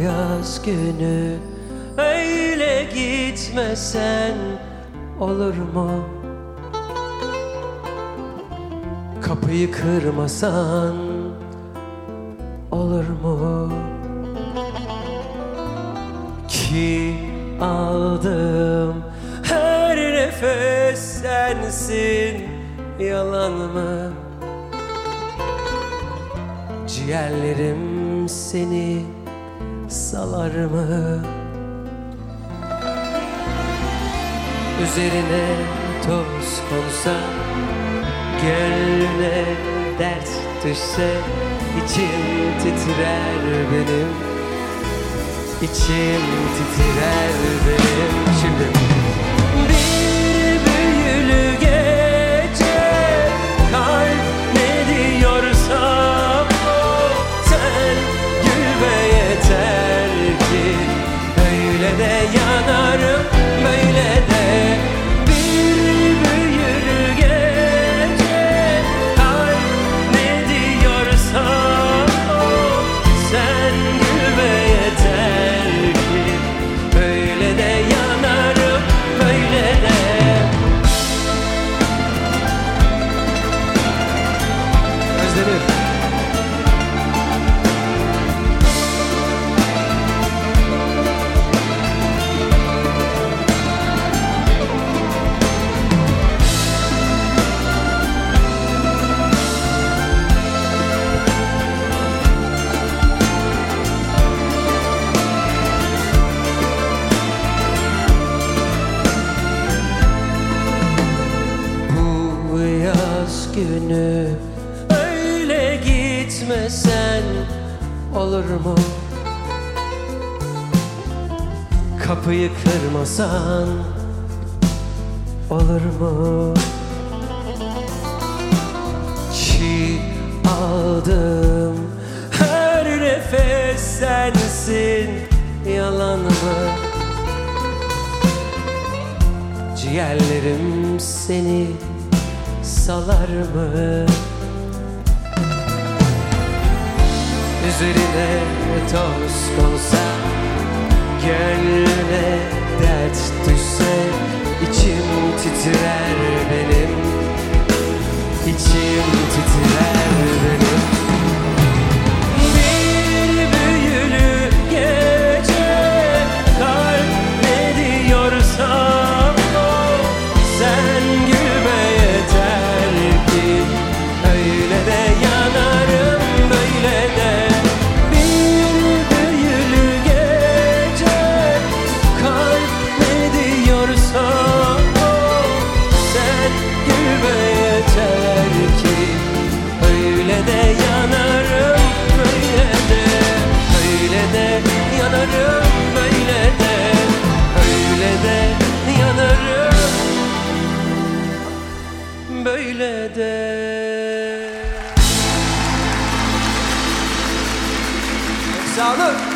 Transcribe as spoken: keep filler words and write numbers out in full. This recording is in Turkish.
yaz günü öyle gitmesen olur mu? Kapıyı kırmasan olur mu? Ki aldım her nefes sensin, yalan mı? Ciğerlerim seni salar mı? Üzerine toz konsa, gönlüne dert düşse, içim titrer benim, içim titrer benim. Şimdi bir büyülü gece kalp ne diyorsa sen gül ve yeter ki öyle de yanarım, böyle de. Bir büyülü gece kalp ne diyorsa sen gül ve yeter ki öyle de yanarım, böyle de. Özledim. Günü öyle gitmesen olur mu? Kapıyı kırmasan olur mu? Ki aldım her nefes sensin, yalan mı? Ciğerlerim seni salar mı? Üzerine toz konsa, gönlüne dert düşse, içim titrer benim, içim titrer benim. Bir büyülü gece kalp ne diyorsa sen gülme yeter ki öyle de yanarım, böyle de. Bir büyülü gece kalp ne diyorsa sen gülme yeter ki öyle de yanarım, böyle de. Öyle de yanarım, böyle de. Öyle de yanarım, böyle de. Sağ olun.